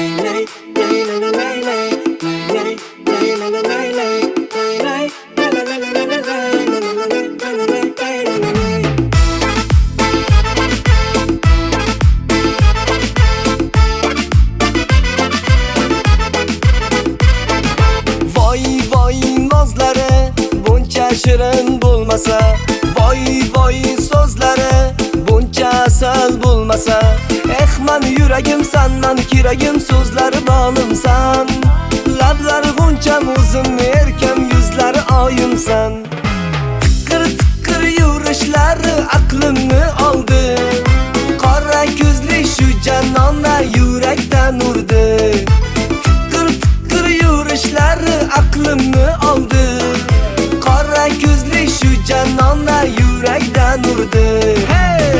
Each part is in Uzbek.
Shirin bo'lmasa, voy voy so'zlari buncha asal bo'lmasa, men yuragimsan, men kiragim, so'zlari bolimsan, lablari g'uncham o'zim, erkam yuzlari oyimsan. Tiqir yurishlari aqlimni oldi, qora ko'zli shu janonda yurakdan urdi. Tiqir yurishlari aqlimni oldi, qora ko'zli shu janonda yurakdan urdi. Hey!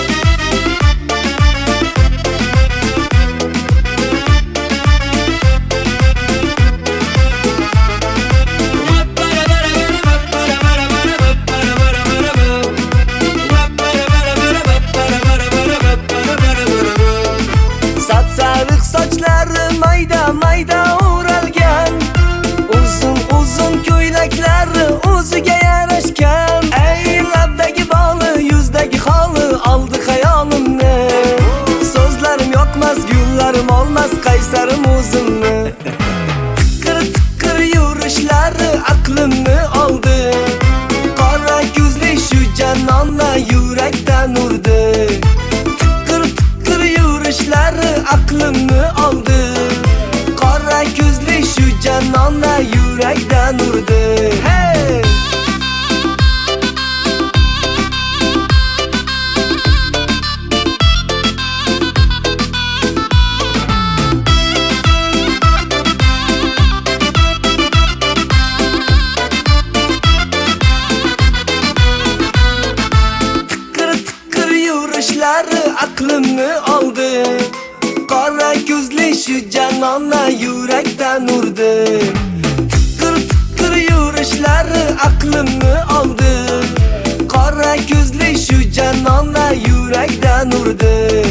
Sapsariq sochlari mayda mayda o'ralgan, uzun ko'ylaklari o'ziga yarashgan. Ey labdagi boli, yuzdagi holi oldi xayolimni. So'zlarim yoqmas, gullarim olmas, qaysarim o'zimni. Tiqir yurishlari aqlimni oldi, qora ko'zli shu janonda yurakdan urdi. Tiqir yurishlari aqlimni oldi, qora ko'zli shu janonda yurakdan urdi. Hey! Tiqir yurishlari aqlimni oldi, qora ko'zli shu janonda yurakdan urdi. Tiqir yurishlari aqlimni oldi, qora ko'zli shu janonda yurakdan urdi.